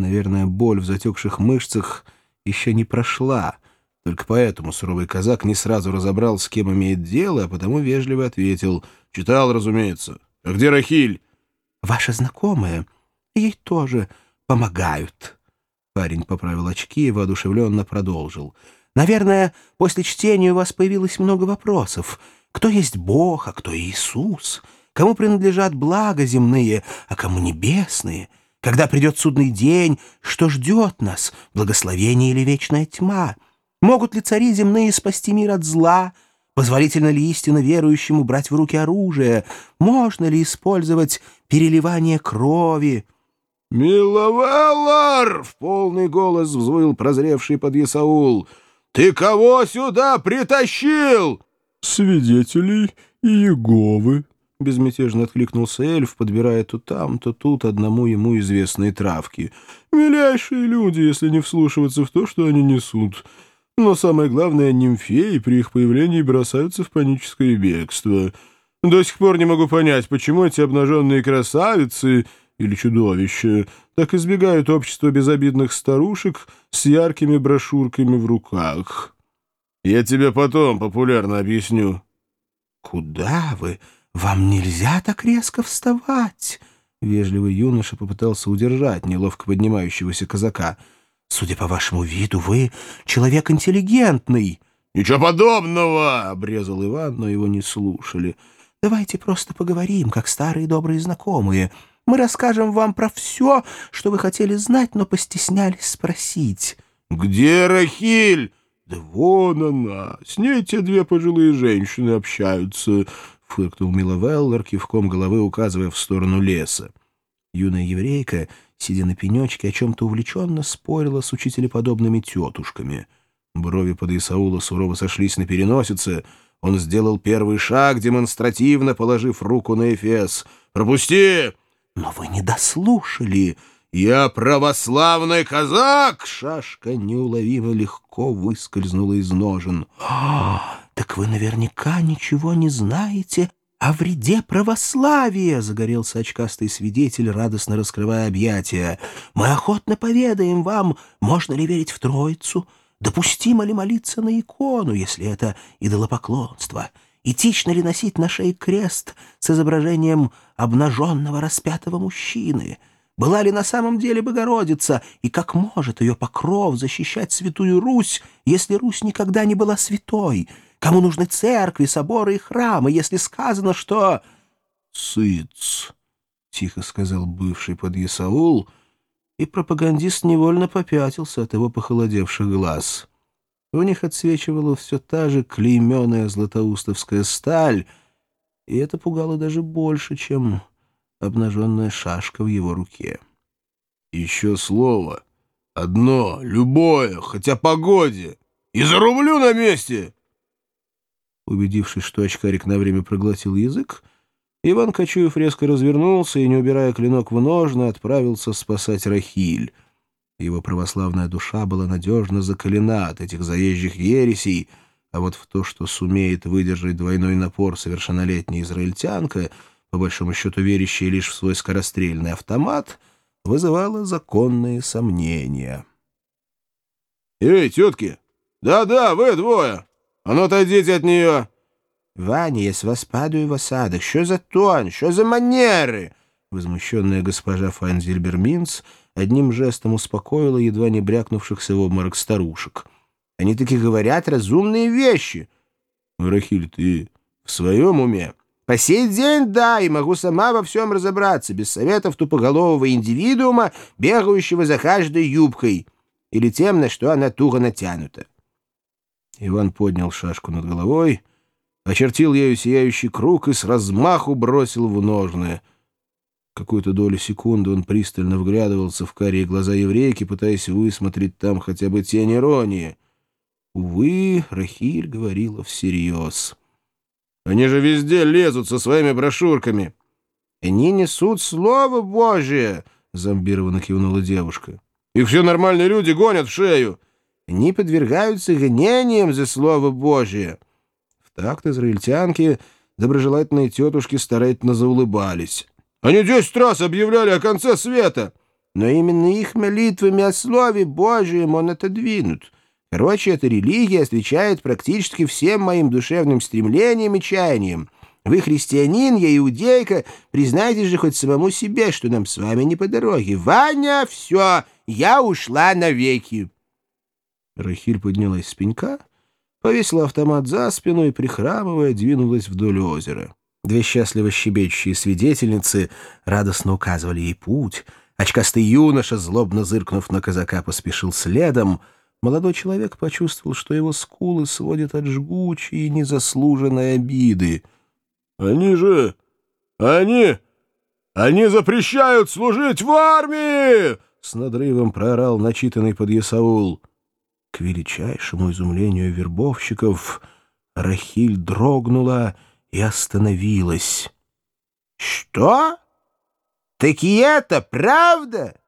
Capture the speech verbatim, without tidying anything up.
Наверное, боль в затекших мышцах еще не прошла. Только поэтому суровый казак не сразу разобрал, с кем имеет дело, а потому вежливо ответил. «Читал, разумеется. А где Рахиль?» «Ваша знакомая. Ей тоже помогают». Парень поправил очки и воодушевленно продолжил. «Наверное, после чтения у вас появилось много вопросов. Кто есть Бог, а кто Иисус? Кому принадлежат блага земные, а кому небесные? Когда придет судный день, что ждет нас, благословение или вечная тьма? Могут ли цари земные спасти мир от зла? Позволительно ли истинно верующему брать в руки оружие? Можно ли использовать переливание крови?» «Миловалар!» — в полный голос взвыл прозревший подъясаул. «Ты кого сюда притащил?» «Свидетелей Иеговы», — безмятежно откликнулся эльф, подбирая то там, то тут одному ему известные травки. «Милейшие люди, если не вслушиваться в то, что они несут. Но самое главное, нимфеи при их появлении бросаются в паническое бегство. До сих пор не могу понять, почему эти обнаженные красавицы или чудовища так избегают общества безобидных старушек с яркими брошюрками в руках». «Я тебе потом популярно объясню». «Куда вы? Вам нельзя так резко вставать!» Вежливый юноша попытался удержать неловко поднимающегося казака. «Судя по вашему виду, вы человек интеллигентный». «Ничего подобного!» — обрезал Иван, но его не слушали. «Давайте просто поговорим, как старые добрые знакомые. Мы расскажем вам про все, что вы хотели знать, но постеснялись спросить». «Где Рахиль?» «Да вон она! С ней те две пожилые женщины общаются», — фыркнул Миловеллар, кивком головы указывая в сторону леса. Юная еврейка, сидя на пенечке, о чем-то увлеченно спорила с учителеподобными тетушками. Брови подъясаула сурово сошлись на переносице. Он сделал первый шаг, демонстративно положив руку на эфес. «Пропусти!» «Но вы не дослушали!» «Я православный казак!» Шашка неуловимо легко выскользнула из ножен. «А, так вы наверняка ничего не знаете о вреде православия!» — загорелся очкастый свидетель, радостно раскрывая объятия. «Мы охотно поведаем вам, можно ли верить в Троицу, допустимо ли молиться на икону, если это идолопоклонство, этично ли носить на шее крест с изображением обнаженного распятого мужчины». Была ли на самом деле Богородица, и как может ее покров защищать святую Русь, если Русь никогда не была святой? Кому нужны церкви, соборы и храмы, если сказано, что... «Сыц», — тихо сказал бывший подъясаул, и пропагандист невольно попятился от его похолодевших глаз. В них отсвечивала все та же клейменая златоустовская сталь, и это пугало даже больше, чем обнаженная шашка в его руке. «Еще слово. Одно, любое, хотя погоде. И зарублю на месте!» Убедившись, что очкарик на время проглотил язык, Иван Кочуев резко развернулся и, не убирая клинок в ножны, отправился спасать Рахиль. Его православная душа была надежно закалена от этих заезжих ересей, а вот в то, что сумеет выдержать двойной напор совершеннолетняя израильтянка, по большому счету верящая лишь в свой скорострельный автомат, вызывало законные сомнения. «Эй, тетки! Да-да, вы двое! А ну отойдите от нее!» «Ваня, я с вас падаю в осадок. Что за тон? Что за манеры?» Возмущенная госпожа Файнзильбер-Минц одним жестом успокоила едва не брякнувшихся в обморок старушек. «Они таки говорят разумные вещи». «Рахиль, ты в своем уме?» «По сей день, да, и могу сама во всем разобраться, без советов тупоголового индивидуума, бегающего за каждой юбкой, или тем, на что она туго натянута». Иван поднял шашку над головой, очертил ею сияющий круг и с размаху бросил в ножны. Какую-то долю секунды он пристально вглядывался в карие глаза еврейки, пытаясь высмотреть там хотя бы тень иронии. Увы, Рахиль говорила всерьез. «Они же везде лезут со своими брошюрками». «Они несут Слово Божие», — зомбированно кивнула девушка. «Их все нормальные люди гонят в шею». «Они подвергаются гонениям за Слово Божие». В такт израильтянки доброжелательные тетушки старательно заулыбались. «Они десять раз объявляли о конце света». но именно их молитвами о Слове Божьем он отодвинут. Короче, эта религия отвечает практически всем моим душевным стремлениям и чаяниям. Вы христианин, я иудейка, признайтесь же хоть самому себе, что нам с вами не по дороге. Ваня, все, я ушла навеки. Рахиль поднялась с пенька, повесила автомат за спину и, прихрамывая, двинулась вдоль озера. Две счастливо щебечущие свидетельницы радостно указывали ей путь. Очкастый юноша, злобно зыркнув на казака, поспешил следом. Молодой человек почувствовал, что его скулы сводят от жгучей и незаслуженной обиды. «Они же... они... они запрещают служить в армии!» — с надрывом проорал начитанный подъясаул. К величайшему изумлению вербовщиков Рахиль дрогнула и остановилась. «Что? Так и это правда?»